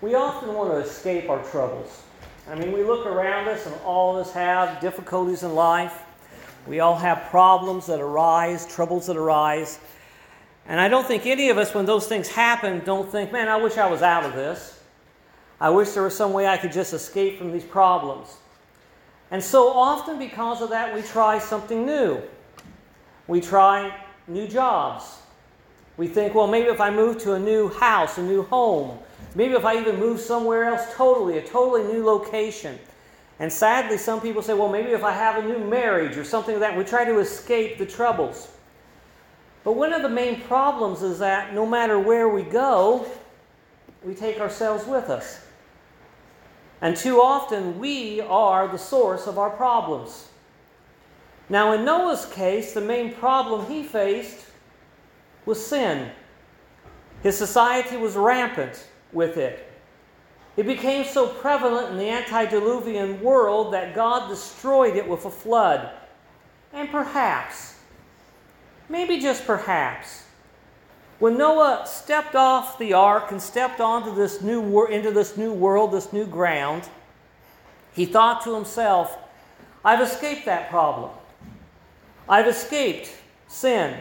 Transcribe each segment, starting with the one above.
We often want to escape our troubles. I mean, we look around us and all of us have difficulties in life. We all have problems that arise, troubles that arise. And I don't think any of us, when those things happen, don't think, man, I wish I was out of this. I wish there was some way I could just escape from these problems. And so often because of that, we try something new. We try new jobs. We think, well, maybe if I move to a new house, a new home, maybe if I even move somewhere else a totally new location. And sadly, some people say, well, maybe if I have a new marriage or something like that, we try to escape the troubles. But one of the main problems is that no matter where we go, we take ourselves with us. And too often, we are the source of our problems. Now, in Noah's case, the main problem he faced was sin. His society was rampant with it. It became so prevalent in the antediluvian world that God destroyed it with a flood. And perhaps, maybe just perhaps, when Noah stepped off the ark and stepped into this new world, this new ground, he thought to himself, I've escaped that problem. I've escaped sin.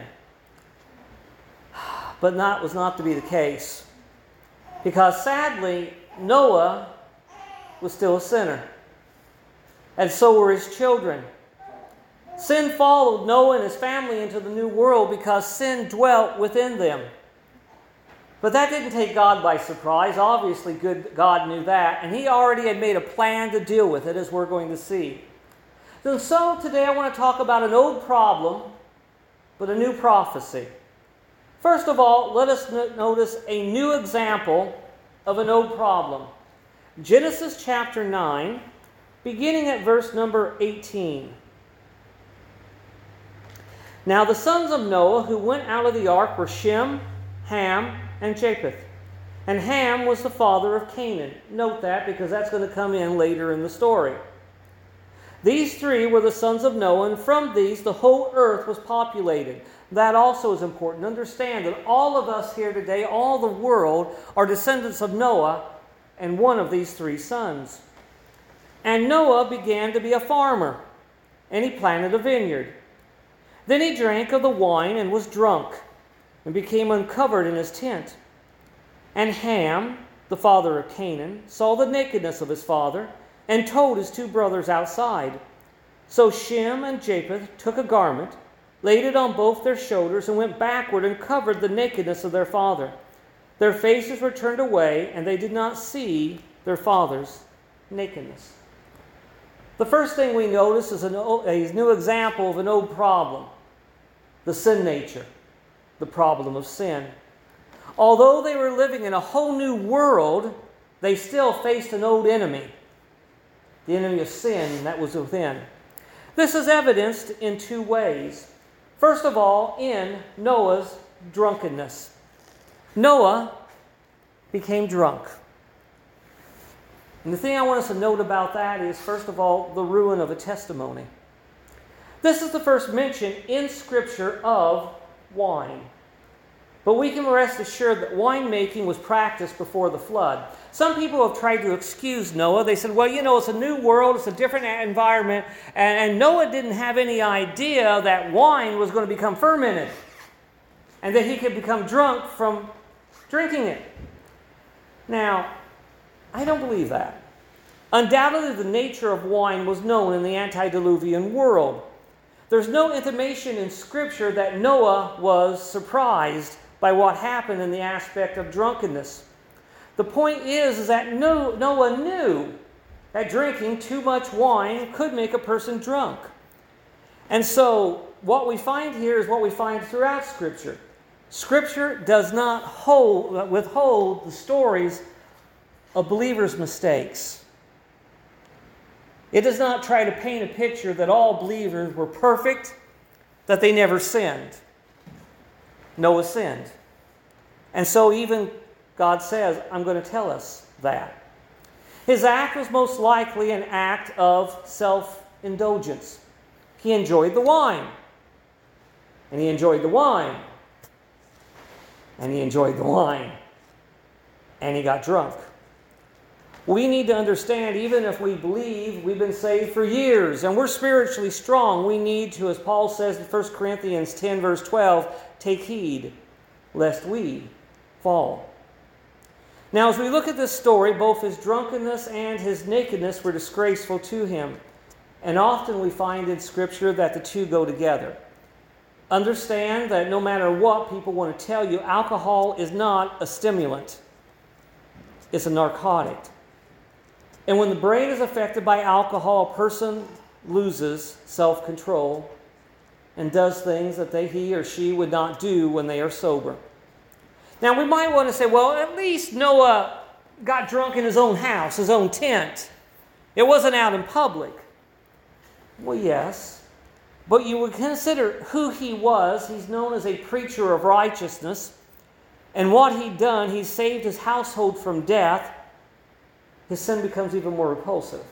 But that was not to be the case. Because sadly, Noah was still a sinner. And so were his children. Sin followed Noah and his family into the new world because sin dwelt within them. But that didn't take God by surprise. Obviously, God knew that. And he already had made a plan to deal with it, as we're going to see. So today I want to talk about an old problem, but a new prophecy. First of all, let us notice a new example of an old problem. Genesis chapter 9, beginning at verse number 18. Now the sons of Noah who went out of the ark were Shem, Ham, and Japheth. And Ham was the father of Canaan. Note that because that's going to come in later in the story. These three were the sons of Noah, and from these the whole earth was populated. That also is important. Understand that all of us here today, all the world, are descendants of Noah and one of these three sons. And Noah began to be a farmer, and he planted a vineyard. Then he drank of the wine and was drunk, and became uncovered in his tent. And Ham, the father of Canaan, saw the nakedness of his father, and told his two brothers outside. So Shem and Japheth took a garment, laid it on both their shoulders, and went backward and covered the nakedness of their father. Their faces were turned away, and they did not see their father's nakedness. The first thing we notice is a new example of an old problem, the sin nature, the problem of sin. Although they were living in a whole new world, they still faced an old enemy, the enemy of sin that was within. This is evidenced in two ways. First of all, in Noah's drunkenness. Noah became drunk. And the thing I want us to note about that is, first of all, the ruin of a testimony. This is the first mention in Scripture of wine. But we can rest assured that winemaking was practiced before the flood. Some people have tried to excuse Noah. They said, well, it's a new world, it's a different environment, and Noah didn't have any idea that wine was going to become fermented and that he could become drunk from drinking it. Now, I don't believe that. Undoubtedly, the nature of wine was known in the antediluvian world. There's no intimation in Scripture that Noah was surprised by what happened in the aspect of drunkenness. The point is that Noah knew that drinking too much wine could make a person drunk. And so what we find here is what we find throughout Scripture. Scripture does not withhold the stories of believers' mistakes. It does not try to paint a picture that all believers were perfect, that they never sinned. Noah sinned. And so even God says, I'm going to tell us that. His act was most likely an act of self-indulgence. He enjoyed the wine. And he enjoyed the wine. And he enjoyed the wine. And he got drunk. We need to understand, even if we believe we've been saved for years and we're spiritually strong, we need to, as Paul says in 1 Corinthians 10, verse 12, take heed lest we fall. Now, as we look at this story, both his drunkenness and his nakedness were disgraceful to him. And often we find in Scripture that the two go together. Understand that no matter what people want to tell you, alcohol is not a stimulant. It's a narcotic. And when the brain is affected by alcohol, a person loses self-control and does things that he or she would not do when they are sober. Now, we might want to say, well, at least Noah got drunk in his own house, his own tent. It wasn't out in public. Well, yes. But you would consider who he was. He's known as a preacher of righteousness. And what he'd done, he saved his household from death. His sin becomes even more repulsive.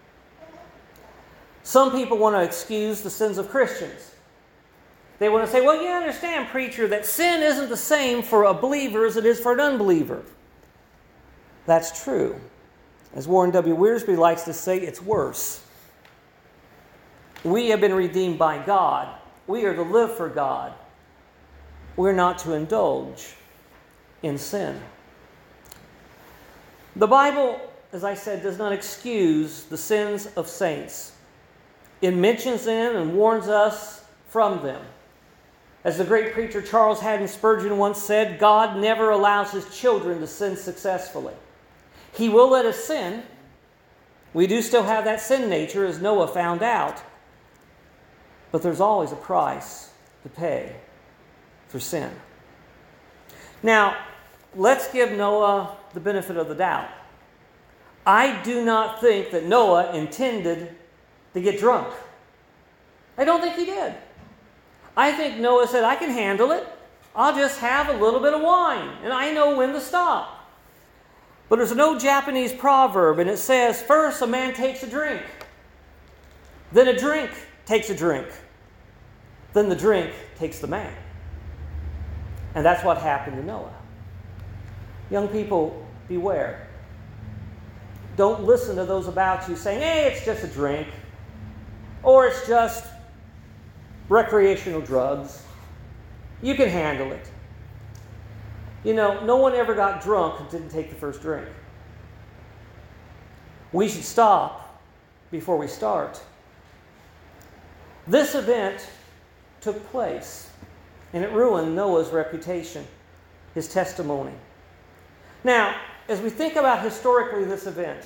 Some people want to excuse the sins of Christians. They want to say, well, you understand, preacher, that sin isn't the same for a believer as it is for an unbeliever. That's true. As Warren W. Wiersbe likes to say, it's worse. We have been redeemed by God. We are to live for God. We're not to indulge in sin. The Bible, as I said, does not excuse the sins of saints. It mentions them and warns us from them. As the great preacher Charles Haddon Spurgeon once said, God never allows his children to sin successfully. He will let us sin. We do still have that sin nature, as Noah found out. But there's always a price to pay for sin. Now, let's give Noah the benefit of the doubt. I do not think that Noah intended to get drunk. I don't think he did. I think Noah said, I can handle it. I'll just have a little bit of wine, and I know when to stop. But there's an old Japanese proverb, and it says, first a man takes a drink, then a drink takes a drink, then the drink takes the man. And that's what happened to Noah. Young people, beware. Don't listen to those about you saying, hey, it's just a drink, or it's just recreational drugs. You can handle it. You know, no one ever got drunk and didn't take the first drink. We should stop before we start. This event took place, and it ruined Noah's reputation, his testimony. Now, as we think about historically this event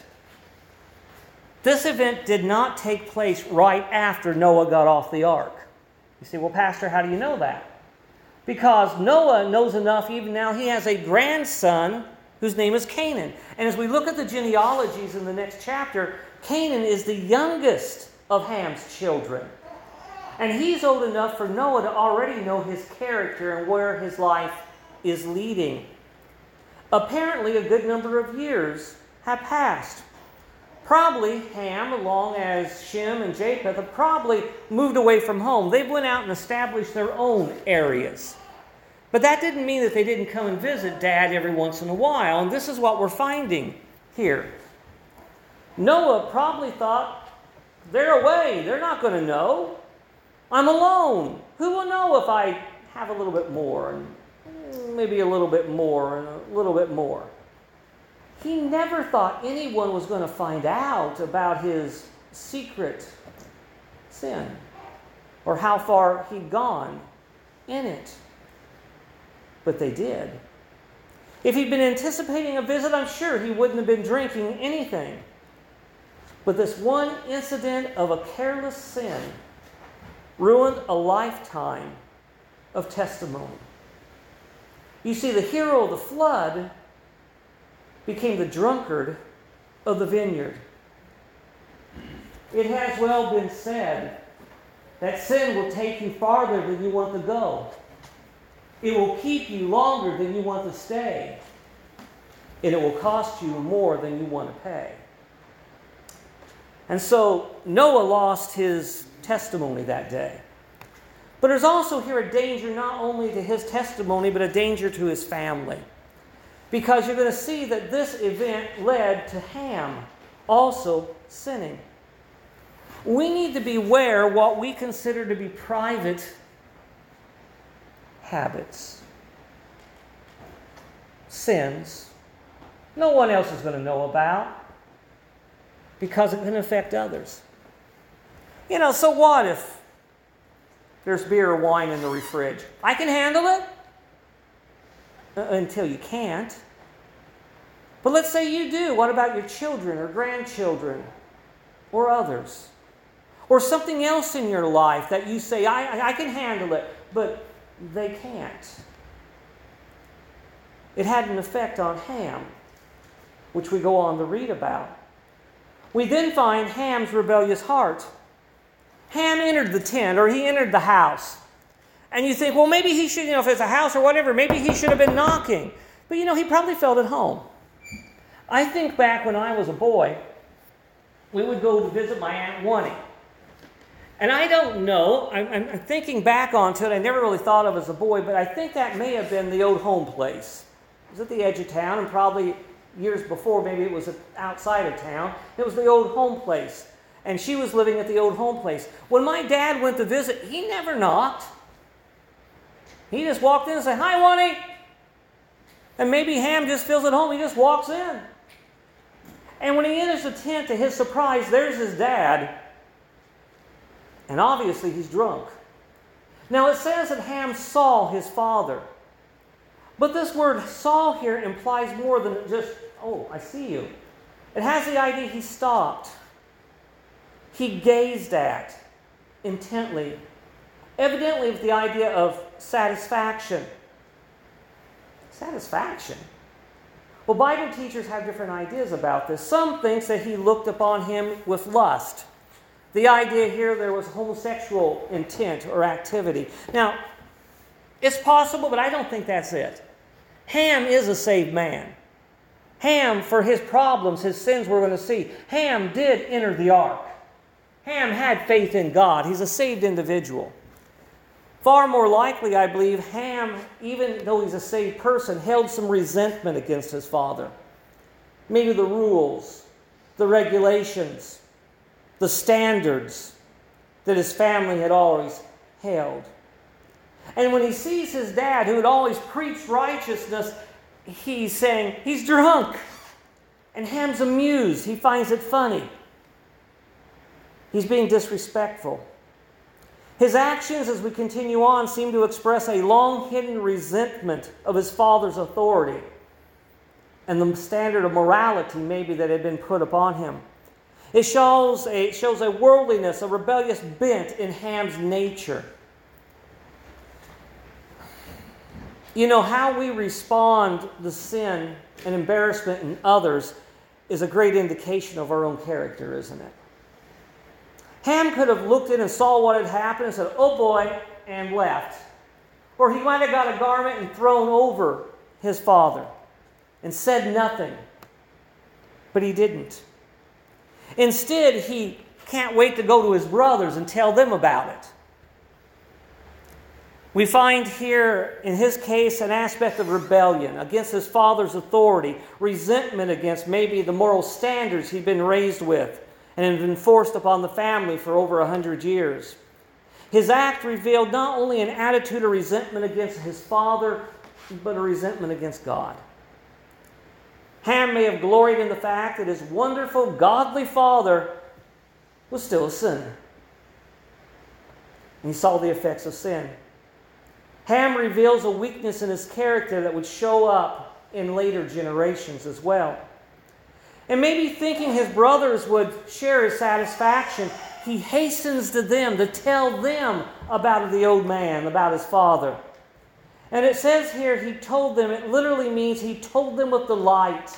did not take place right after Noah got off the ark. You say, well, Pastor, how do you know that? Because Noah knows enough, even now he has a grandson whose name is Canaan. And as we look at the genealogies in the next chapter, Canaan is the youngest of Ham's children. And he's old enough for Noah to already know his character and where his life is leading. Apparently, a good number of years have passed. Probably Ham, along as Shem and Japheth, have probably moved away from home. They went out and established their own areas. But that didn't mean that they didn't come and visit Dad every once in a while. And this is what we're finding here. Noah probably thought, they're away. They're not going to know. I'm alone. Who will know if I have a little bit more, and maybe a little bit more, and a little bit more? He never thought anyone was going to find out about his secret sin or how far he'd gone in it. But they did. If he'd been anticipating a visit, I'm sure he wouldn't have been drinking anything. But this one incident of a careless sin ruined a lifetime of testimony. You see, the hero of the flood became the drunkard of the vineyard. It has well been said that sin will take you farther than you want to go. It will keep you longer than you want to stay. And it will cost you more than you want to pay. And so Noah lost his testimony that day. But there's also here a danger not only to his testimony, but a danger to his family. because you're going to see that this event led to Ham also sinning. We need to beware what we consider to be private habits, sins, no one else is going to know about because it can affect others. So what if there's beer or wine in the fridge? I can handle it until you can't. But let's say you do. What about your children or grandchildren or others? Or something else in your life that you say, I can handle it, but they can't. It had an effect on Ham, which we go on to read about. We then find Ham's rebellious heart. Ham entered the tent, or he entered the house. And you think, well, maybe he should, if it's a house or whatever, maybe he should have been knocking. But he probably felt at home. I think back when I was a boy, we would go to visit my Aunt Winnie. And I don't know, I'm thinking back onto it, I never really thought of it as a boy, but I think that may have been the old home place. It was at the edge of town, and probably years before, maybe it was outside of town. It was the old home place. And she was living at the old home place. When my dad went to visit, he never knocked. He just walked in and said, "Hi, Winnie." And maybe Ham just feels at home. He just walks in. And when he enters the tent, to his surprise, there's his dad. And obviously he's drunk. Now it says that Ham saw his father. But this word saw here implies more than just, oh, I see you. It has the idea he stopped. He gazed at intently, evidently with the idea of satisfaction. Satisfaction? Well, Bible teachers have different ideas about this. Some think that he looked upon him with lust. The idea here there was homosexual intent or activity. Now, it's possible, but I don't think that's it. Ham is a saved man. Ham, for his problems, his sins we're going to see, Ham did enter the ark. Ham had faith in God. He's a saved individual. Far more likely, I believe, Ham, even though he's a saved person, held some resentment against his father. Maybe the rules, the regulations, the standards that his family had always held. And when he sees his dad, who had always preached righteousness, he's saying, he's drunk. And Ham's amused. He finds it funny. He's being disrespectful. His actions, as we continue on, seem to express a long-hidden resentment of his father's authority and the standard of morality maybe that had been put upon him. It shows a worldliness, a rebellious bent in Ham's nature. How we respond to sin and embarrassment in others is a great indication of our own character, isn't it? Ham could have looked in and saw what had happened and said, "Oh boy," and left. Or he might have got a garment and thrown over his father and said nothing. But he didn't. Instead, he can't wait to go to his brothers and tell them about it. We find here, in his case, an aspect of rebellion against his father's authority, resentment against maybe the moral standards he'd been raised with and had been forced upon the family for over 100 years. His act revealed not only an attitude of resentment against his father, but a resentment against God. Ham may have gloried in the fact that his wonderful, godly father was still a sinner. And he saw the effects of sin. Ham reveals a weakness in his character that would show up in later generations as well. And maybe thinking his brothers would share his satisfaction, he hastens to them to tell them about the old man, about his father. And it says here, he told them, it literally means he told them with delight.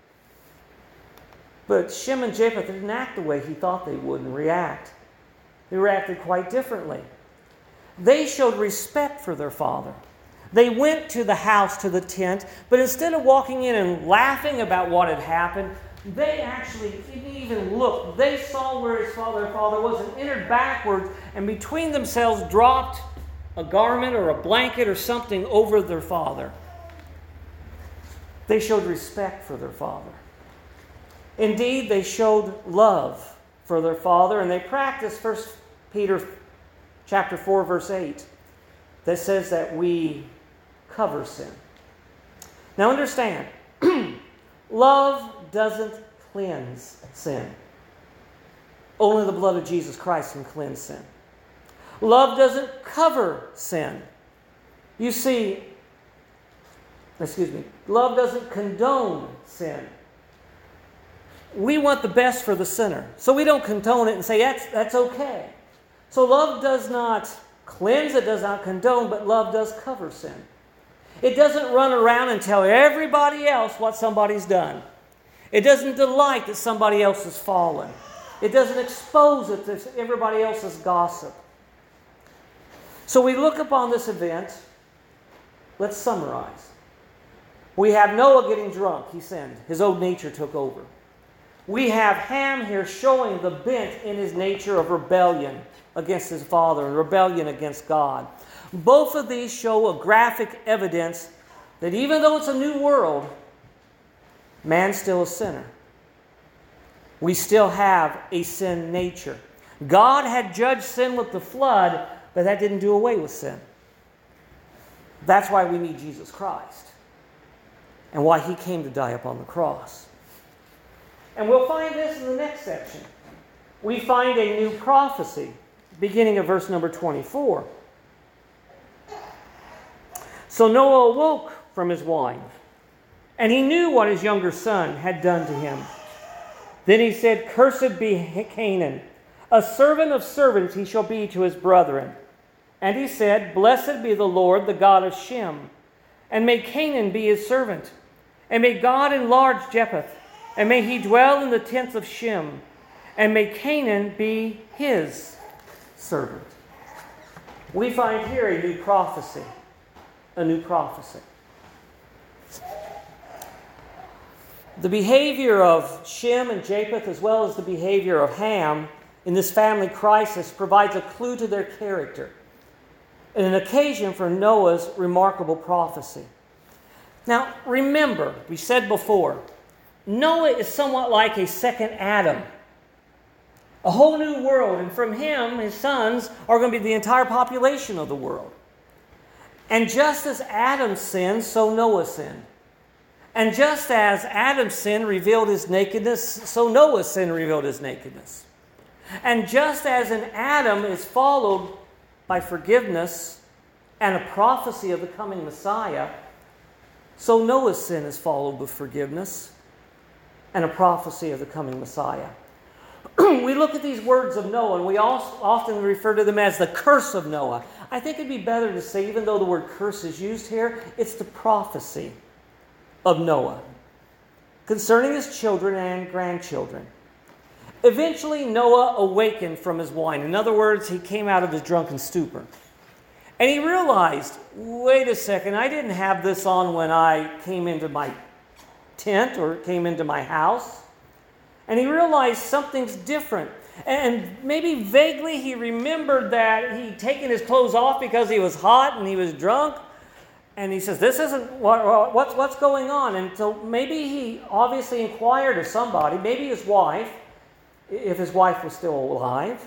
But Shem and Japheth didn't act the way he thought they would and react. They reacted quite differently. They showed respect for their father. They went to the house, to the tent, but instead of walking in and laughing about what had happened, they actually didn't even look. They saw where their father was and entered backwards and between themselves dropped a garment or a blanket or something over their father. They showed respect for their father. Indeed, they showed love for their father, and they practiced 1 Peter chapter 4, verse 8, that says that we cover sin. Now understand, love doesn't cleanse sin. Only the blood of Jesus Christ can cleanse sin. Love doesn't cover sin. You see, love doesn't condone sin. We want the best for the sinner, so we don't condone it and say that's okay. So love does not cleanse, it does not condone, but love does cover sin. It doesn't run around and tell everybody else what somebody's done. It doesn't delight that somebody else has fallen. It doesn't expose it to everybody else's gossip. So we look upon this event. Let's summarize. We have Noah getting drunk. He sinned. His old nature took over. We have Ham here showing the bent in his nature of rebellion against his father and rebellion against God. Both of these show a graphic evidence that even though it's a new world, man's still a sinner. We still have a sin nature. God had judged sin with the flood, but that didn't do away with sin. That's why we need Jesus Christ and why He came to die upon the cross. And we'll find this in the next section. We find a new prophecy, beginning of verse number 24. So Noah awoke from his wine, and he knew what his younger son had done to him. Then he said, "Cursed be Canaan, a servant of servants he shall be to his brethren." And he said, "Blessed be the Lord, the God of Shem, and may Canaan be his servant, and may God enlarge Japheth, and may he dwell in the tents of Shem, and may Canaan be his servant." We find here a new prophecy. A new prophecy. The behavior of Shem and Japheth, as well as the behavior of Ham in this family crisis, provides a clue to their character and an occasion for Noah's remarkable prophecy. Now, remember, we said before, Noah is somewhat like a second Adam. A whole new world, and from him, his sons are going to be the entire population of the world. And just as Adam sinned, so Noah sinned. And just as Adam's sin revealed his nakedness, so Noah's sin revealed his nakedness. And just as in Adam is followed by forgiveness and a prophecy of the coming Messiah, so Noah's sin is followed with forgiveness and a prophecy of the coming Messiah. We look at these words of Noah, and we often refer to them as the curse of Noah. I think it'd be better to say, even though the word curse is used here, it's the prophecy of Noah concerning his children and grandchildren. Eventually, Noah awakened from his wine. In other words, he came out of his drunken stupor. And he realized, wait a second, I didn't have this on when I came into my tent or came into my house. And he realized something's different. And maybe vaguely he remembered that he'd taken his clothes off because he was hot and he was drunk. And he says, this isn't, what's going on? And so maybe he obviously inquired of somebody, maybe his wife, if his wife was still alive.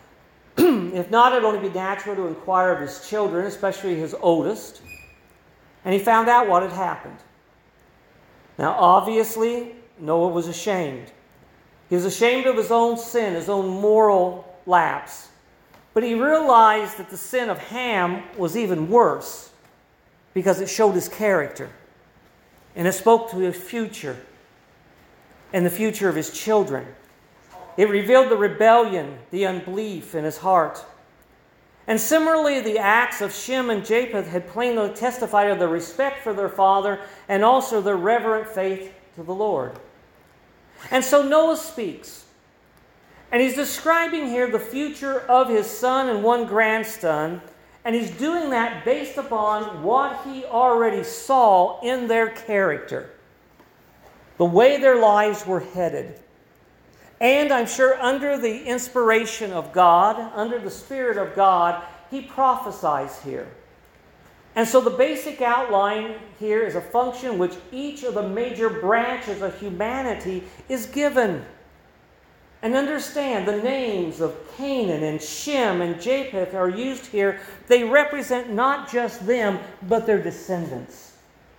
If not, it would only be natural to inquire of his children, especially his oldest. And he found out what had happened. Now, obviously, Noah was ashamed. He was ashamed of his own sin, his own moral lapse. But he realized that the sin of Ham was even worse because it showed his character. And it spoke to his future and the future of his children. It revealed the rebellion, the unbelief in his heart. And similarly, the acts of Shem and Japheth had plainly testified of their respect for their father and also their reverent faith to the Lord. And so Noah speaks. And he's describing here the future of his son and one grandson. And he's doing that based upon what he already saw in their character. The way their lives were headed. And I'm sure under the inspiration of God, under the Spirit of God, he prophesies here. And so the basic outline here is a function which each of the major branches of humanity is given. And understand, the names of Canaan and Shem and Japheth are used here. They represent not just them, but their descendants.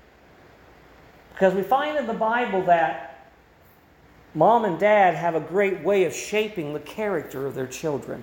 Because we find in the Bible that mom and dad have a great way of shaping the character of their children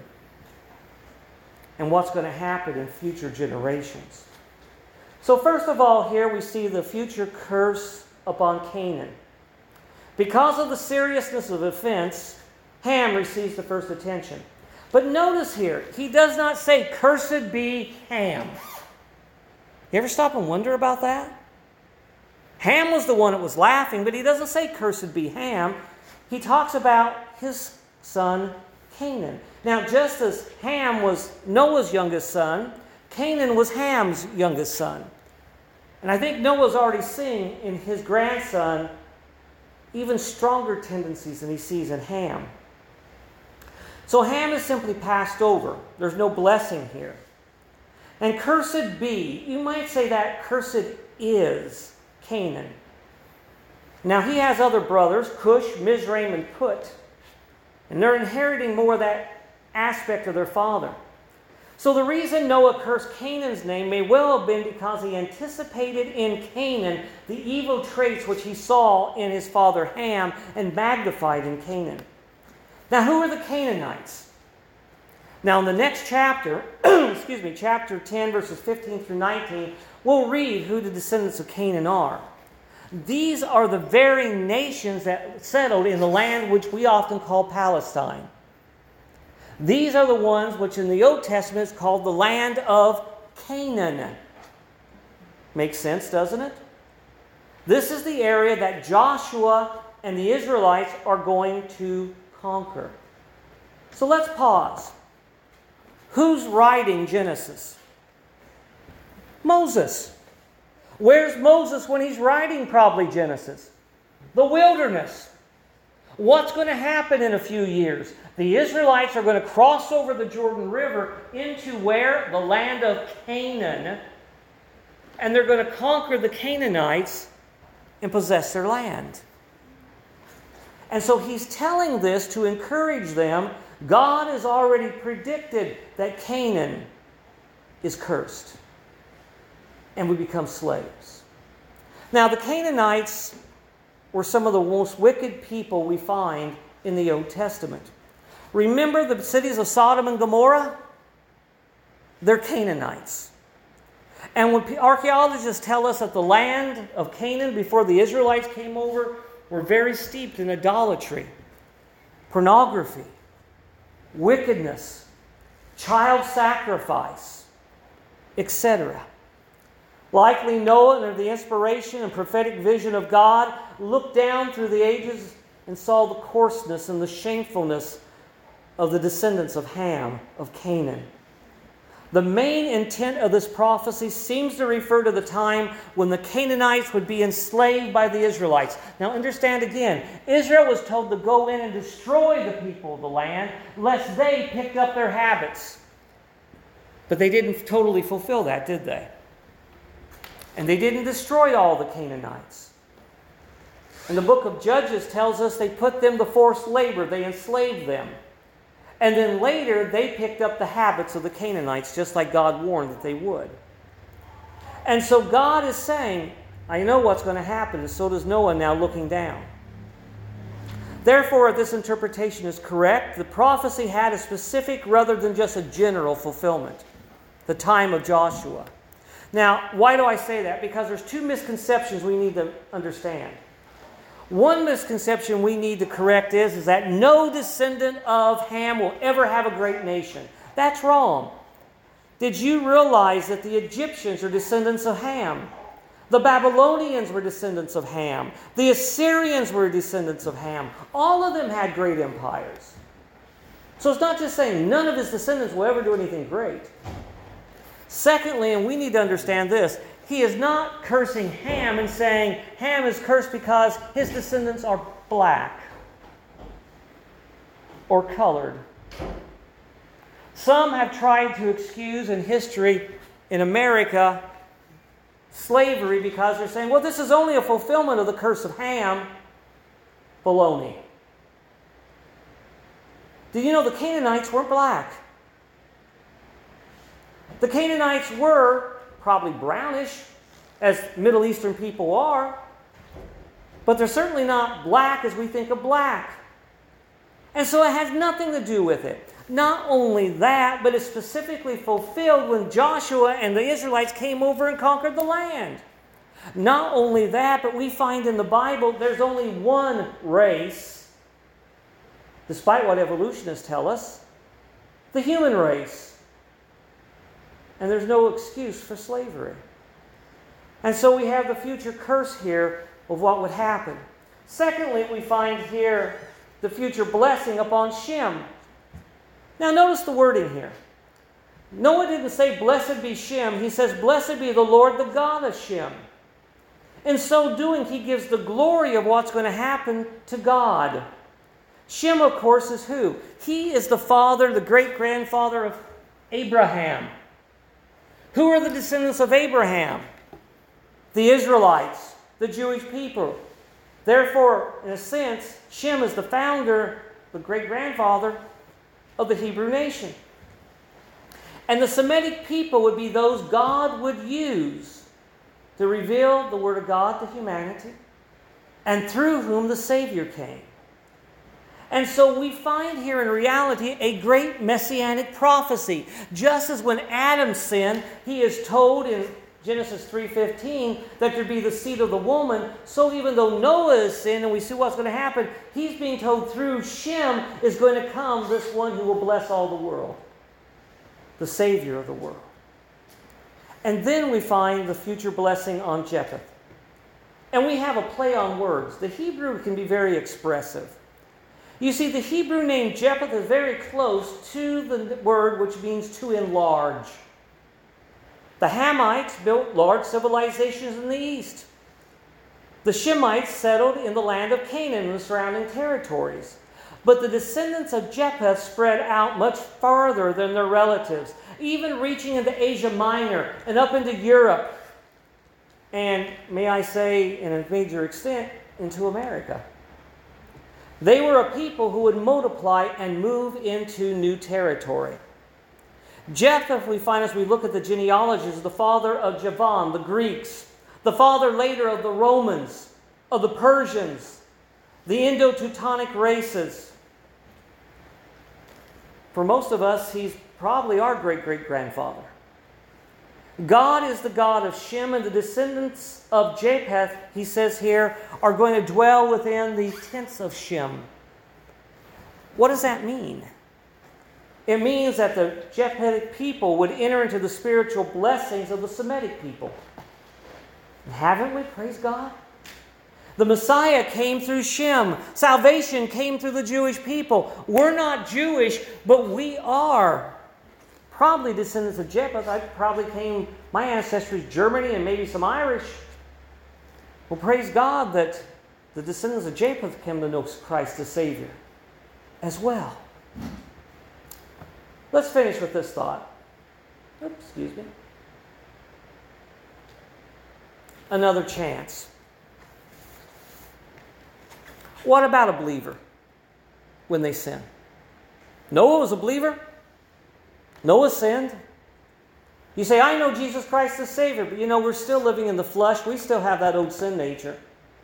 and what's going to happen in future generations. So first of all, here we see the future curse upon Canaan. Because of the seriousness of the offense, Ham receives the first attention. But notice here, he does not say, "Cursed be Ham." You ever stop and wonder about that? Ham was the one that was laughing, but he doesn't say, "Cursed be Ham." He talks about his son, Canaan. Now, just as Ham was Noah's youngest son, Canaan was Ham's youngest son. And I think Noah's already seeing in his grandson even stronger tendencies than he sees in Ham. So Ham is simply passed over. There's no blessing here. And cursed be, you might say that cursed is Canaan. Now he has other brothers, Cush, Mizraim, and Put. And they're inheriting more of that aspect of their father. So the reason Noah cursed Canaan's name may well have been because he anticipated in Canaan the evil traits which he saw in his father Ham and magnified in Canaan. Now, who are the Canaanites? Now, in the next chapter, chapter 10, verses 15 through 19, we'll read who the descendants of Canaan are. These are the very nations that settled in the land which we often call Palestine. These are the ones which in the Old Testament is called the land of Canaan. Makes sense, doesn't it? This is the area that Joshua and the Israelites are going to conquer. So let's pause. Who's writing Genesis? Moses. Where's Moses when he's writing probably Genesis? The wilderness. What's going to happen in a few years? The Israelites are going to cross over the Jordan River into where? The land of Canaan. And they're going to conquer the Canaanites and possess their land. And so he's telling this to encourage them. God has already predicted that Canaan is cursed. And we become slaves. Now, the Canaanites were some of the most wicked people we find in the Old Testament. Remember the cities of Sodom and Gomorrah? They're Canaanites. And when archaeologists tell us that the land of Canaan before the Israelites came over were very steeped in idolatry, pornography, wickedness, child sacrifice, etc. Likely Noah, under the inspiration and prophetic vision of God, looked down through the ages and saw the coarseness and the shamefulness of the descendants of Ham, of Canaan. The main intent of this prophecy seems to refer to the time when the Canaanites would be enslaved by the Israelites. Now understand again, Israel was told to go in and destroy the people of the land, lest they picked up their habits. But they didn't totally fulfill that, did they? And they didn't destroy all the Canaanites. And the book of Judges tells us they put them to forced labor. They enslaved them. And then later, they picked up the habits of the Canaanites, just like God warned that they would. And so God is saying, I know what's going to happen, and so does Noah now looking down. Therefore, if this interpretation is correct, the prophecy had a specific rather than just a general fulfillment. The time of Joshua. Now, why do I say that? Because there's two misconceptions we need to understand. One misconception we need to correct is that no descendant of Ham will ever have a great nation. That's wrong. Did you realize that the Egyptians are descendants of Ham? The Babylonians were descendants of Ham. The Assyrians were descendants of Ham. All of them had great empires. So it's not just saying none of his descendants will ever do anything great. Secondly, and we need to understand this, he is not cursing Ham and saying Ham is cursed because his descendants are black or colored. Some have tried to excuse in history in America slavery because they're saying, well, this is only a fulfillment of the curse of Ham. Baloney. Do you know the Canaanites weren't black? The Canaanites were probably brownish, as Middle Eastern people are, but they're certainly not black as we think of black. And so it has nothing to do with it. Not only that, but it's specifically fulfilled when Joshua and the Israelites came over and conquered the land. Not only that, but we find in the Bible there's only one race, despite what evolutionists tell us, the human race. And there's no excuse for slavery. And so we have the future curse here of what would happen. Secondly, we find here the future blessing upon Shem. Now notice the wording here. Noah didn't say, blessed be Shem. He says, blessed be the Lord, the God of Shem. In so doing, he gives the glory of what's going to happen to God. Shem, of course, is who? He is the father, the great-grandfather of Abraham. Who are the descendants of Abraham? The Israelites, the Jewish people. Therefore, in a sense, Shem is the founder, the great-grandfather of the Hebrew nation. And the Semitic people would be those God would use to reveal the Word of God to humanity, and through whom the Savior came. And so we find here in reality a great messianic prophecy. Just as when Adam sinned, he is told in Genesis 3:15 that there'd be the seed of the woman, so even though Noah is sinned and we see what's going to happen, he's being told through Shem is going to come this one who will bless all the world, the Savior of the world. And then we find the future blessing on Japheth. And we have a play on words. The Hebrew can be very expressive. You see, the Hebrew name Japheth is very close to the word which means to enlarge. The Hamites built large civilizations in the east. The Shemites settled in the land of Canaan and the surrounding territories. But the descendants of Japheth spread out much farther than their relatives, even reaching into Asia Minor and up into Europe, and may I say, in a major extent, into America. They were a people who would multiply and move into new territory. Japheth, we find as we look at the genealogies, the father of Javan, the Greeks, the father later of the Romans, of the Persians, the Indo-Teutonic races. For most of us, he's probably our great-great-grandfather. God is the God of Shem, and the descendants of Japheth, he says here, are going to dwell within the tents of Shem. What does that mean? It means that the Japhetic people would enter into the spiritual blessings of the Semitic people. Haven't we? Praise God. The Messiah came through Shem. Salvation came through the Jewish people. We're not Jewish, but we are probably descendants of Japheth. My ancestry is Germany and maybe some Irish. Well, praise God that the descendants of Japheth came to know Christ as Savior as well. Let's finish with this thought. Excuse me. Another chance. What about a believer when they sin? Noah was a believer. Noah sinned. You say, I know Jesus Christ as Savior, but we're still living in the flesh. We still have that old sin nature.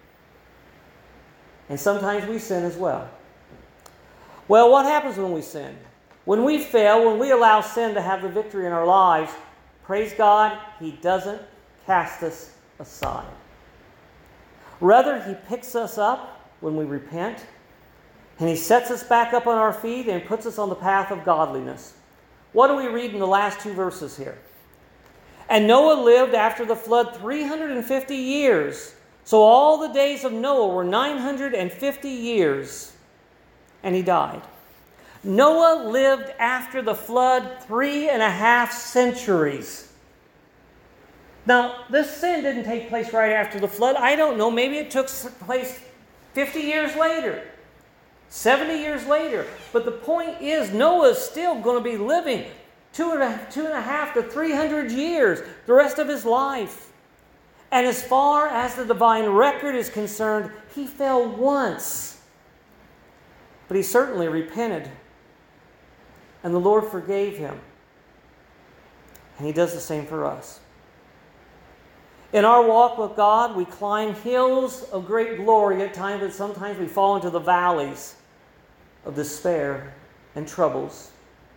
And sometimes we sin as well. Well, what happens when we sin? When we fail, when we allow sin to have the victory in our lives, praise God, He doesn't cast us aside. Rather, He picks us up when we repent, and He sets us back up on our feet and puts us on the path of godliness. What do we read in the last two verses here? And Noah lived after the flood 350 years. So all the days of Noah were 950 years, and he died. Noah lived after the flood 3.5 centuries. Now, this sin didn't take place right after the flood. I don't know. Maybe it took place 50 years later, 70 years later. But the point is, Noah is still going to be living 2.5 to 300 years, the rest of his life. And as far as the divine record is concerned, he fell once. But he certainly repented. And the Lord forgave him. And he does the same for us. In our walk with God, we climb hills of great glory at times, but sometimes we fall into the valleys of despair and troubles.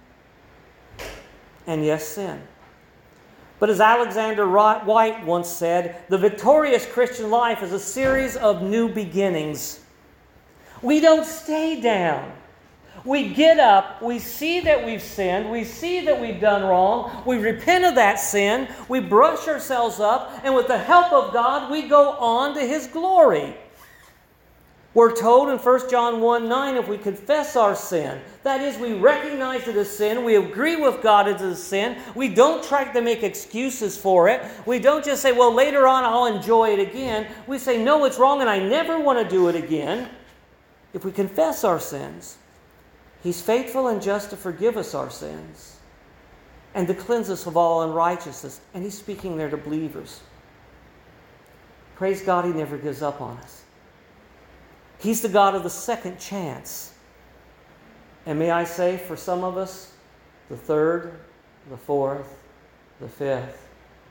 And yes, sin. But as Alexander White once said, the victorious Christian life is a series of new beginnings. We don't stay down. We get up, we see that we've sinned, we see that we've done wrong, we repent of that sin, we brush ourselves up, and with the help of God, we go on to His glory. We're told in 1 John 1:9, if we confess our sin, that is, we recognize it as sin, we agree with God it is sin, we don't try to make excuses for it, we don't just say, well, later on I'll enjoy it again. We say, no, it's wrong and I never want to do it again. If we confess our sins, He's faithful and just to forgive us our sins and to cleanse us of all unrighteousness. And He's speaking there to believers. Praise God, He never gives up on us. He's the God of the second chance. And may I say, for some of us, the third, the fourth, the fifth,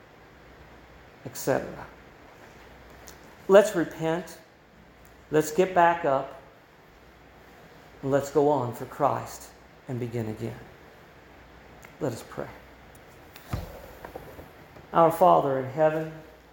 etc. Let's repent. Let's get back up. And let's go on for Christ and begin again. Let us pray. Our Father in heaven,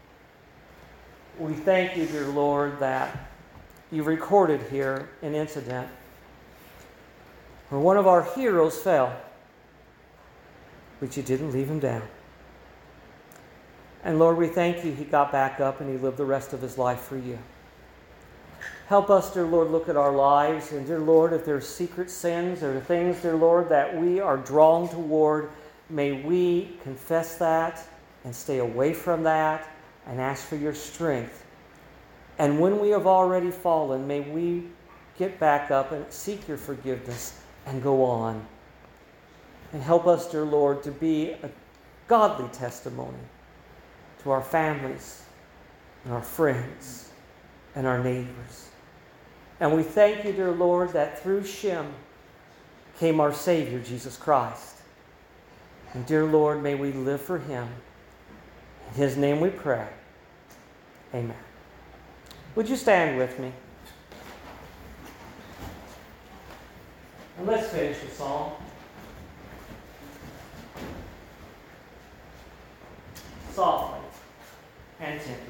we thank you, dear Lord, that you recorded here an incident where one of our heroes fell, but you didn't leave him down. And Lord, we thank you he got back up and he lived the rest of his life for you. Help us, dear Lord, look at our lives. And dear Lord, if there are secret sins or things, dear Lord, that we are drawn toward, may we confess that and stay away from that and ask for your strength. And when we have already fallen, may we get back up and seek your forgiveness and go on. And help us, dear Lord, to be a godly testimony to our families and our friends and our neighbors. And we thank you, dear Lord, that through Shem came our Savior, Jesus Christ. And dear Lord, may we live for Him. In His name we pray. Amen. Would you stand with me? And let's finish the song. Softly and tenderly.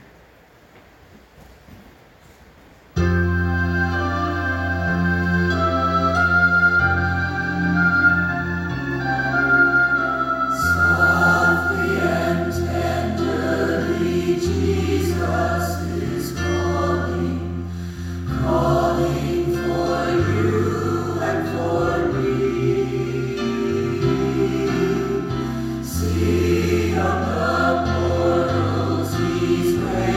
See on the portals He's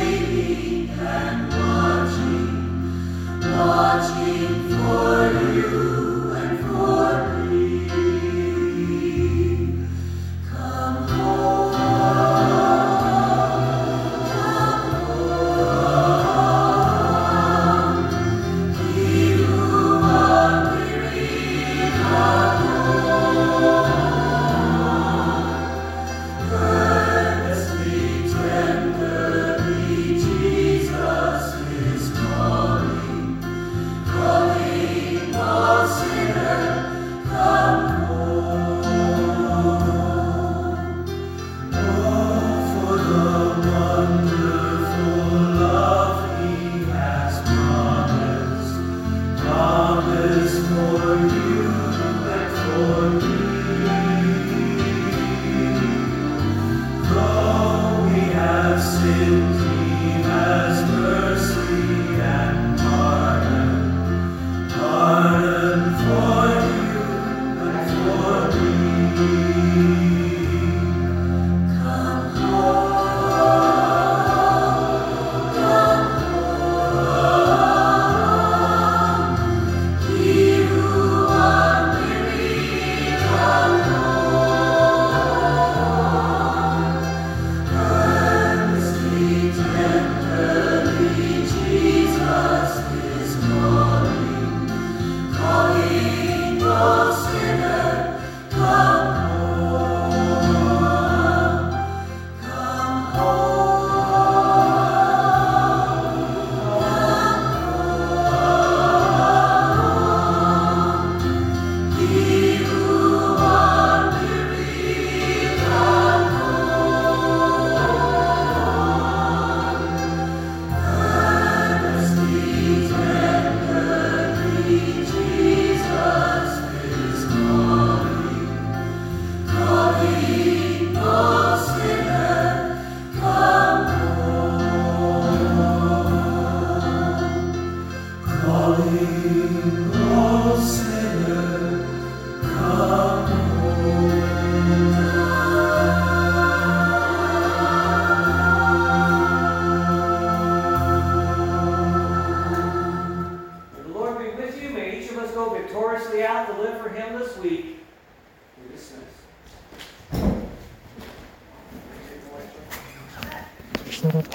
anybody out to live for Him this week, you're dismissed.